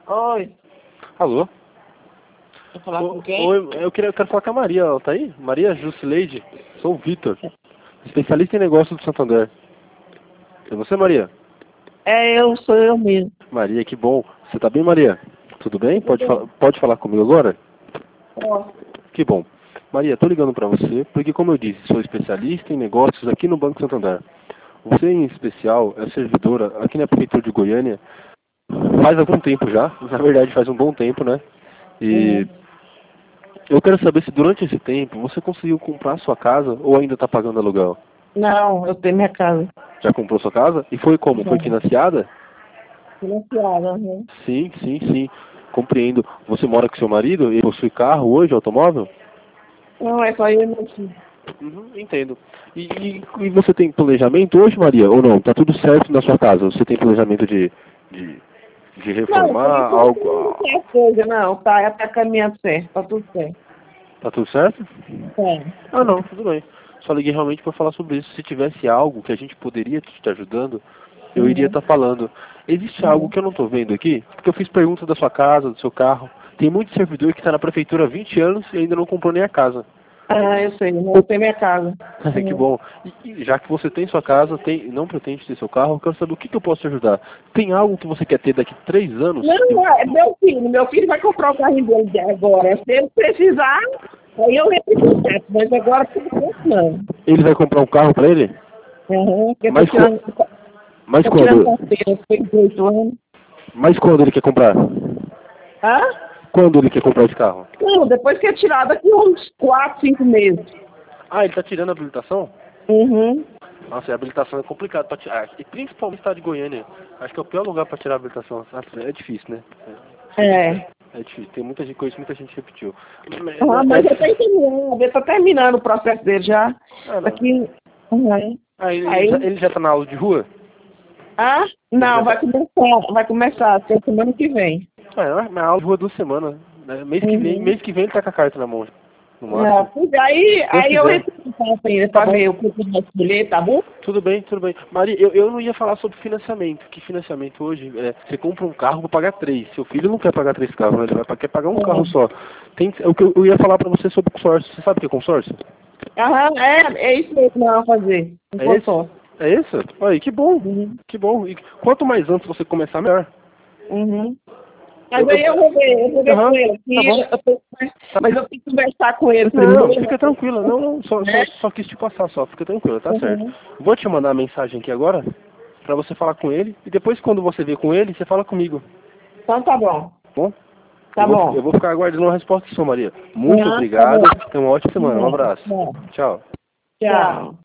Oi, Alô? quer falar com quem? Oi, eu quero falar com a Maria, ela tá aí? Maria Jusileide, sou o Vitor, especialista em negócios do Santander. É você, Maria? Sou eu mesmo. Maria, que bom. Você tá bem, Maria? Tudo bem? Tudo bem? Pode falar comigo agora? Ó, Que bom. Maria, tô ligando pra você porque, como eu disse, sou especialista em negócios aqui no Banco Santander. Você, em especial, é servidora aqui na Prefeitura de Goiânia faz algum tempo já, na verdade faz um bom tempo, né? E uhum. eu quero saber se durante esse tempo você conseguiu comprar sua casa ou ainda está pagando aluguel. Não, eu tenho minha casa Já comprou sua casa? E foi como? Foi já financiada? financiada, né? Sim, sim, sim. Compreendo. Você mora com seu marido? Ele possui carro hoje, automóvel? Não, é só eu e meu filho. Uhum, entendo. E você tem planejamento hoje, Maria? Ou não? Tá tudo certo na sua casa? Você tem planejamento de, de Não, por reformar isso não algo? tem certo coisa, não. Tá caminhando certo, tá tudo certo. Tá tudo certo? Tem. Ah, não, tudo bem. Só liguei realmente para falar sobre isso. Se tivesse algo que a gente poderia te ajudando, eu iria Uhum. estar falando. Existe algo Uhum. que eu não estou vendo aqui? Porque eu fiz perguntas da sua casa, do seu carro. Tem muito servidor que está na prefeitura há 20 anos e ainda não comprou nem a casa. Ah, eu sei, eu tenho minha casa. Que Uhum. bom. E já que você tem sua casa, não pretende ter seu carro, eu quero saber o que eu posso te ajudar. Tem algo que você quer ter daqui 3 anos? Não, é meu filho vai comprar o carrinho dele agora. Se ele precisar, aí eu entro em contato, mas agora por enquanto não. Ele vai comprar um carro para ele? Uhum, porque eu Mas, mas tô tirando quando? carteira, tem 18 anos. Mas quando ele quer comprar? Hã? Quando ele quer comprar esse carro? Não, depois que é tirado daqui uns 4, 5 meses. Ah, ele está tirando a habilitação? Uhum. Nossa, a habilitação é complicado para tirar. E principalmente estado de Goiânia. Acho que é o pior lugar para tirar a habilitação. É difícil, né? É. É difícil. Tem muita gente, conheço muita gente repetiu. Ah, mas eu tô terminando, ele tá terminando o processo dele já. Ah, não. Daqui. Uhum. Ah, Aí. ele já tá na aula de rua? Ah? Ele já Não, tá. vai começar até semana que vem. Ah, é uma aula de rua 2 semanas. Né? Uhum. Mês que vem ele tá com a carta na mão, no Não, máximo. pois aí, Se Deus aí eu quiser. entro em contato ainda Tá pra bom. ver o que eu vou escolher, tá bom? Tudo bem, tudo bem. Maria, eu não ia falar sobre financiamento. Que financiamento hoje é você compra um carro para pagar 3. Seu filho não quer pagar 3 carros, né? Ele quer pagar um carro É. só. O que eu ia falar para você sobre consórcio. Você sabe o que é consórcio? Aham, é isso mesmo que nós vamos fazer. Um É esse? consórcio. É esse? Olha, que bom. Uhum. Que bom. E quanto mais antes você começar, melhor. Uhum. Mas Eu, aí eu, eu vou ver com aham, ele tá aqui, bom. mas eu tenho que conversar com ele Não, primeiro, fica tranquila. Não, não, né? só quis te passar, só. Fica tranquila, tá certo. Uhum. Vou te mandar a mensagem aqui agora, pra você falar com ele. E depois, quando você ver com ele, você fala comigo. Então tá bom. Tá bom? Tá Eu bom. vou ficar aguardando uma resposta sua, Maria. Muito Aham, tá obrigado. bom. Tenha uma ótima semana. Um Uhum. abraço. Bom, Tchau. tchau.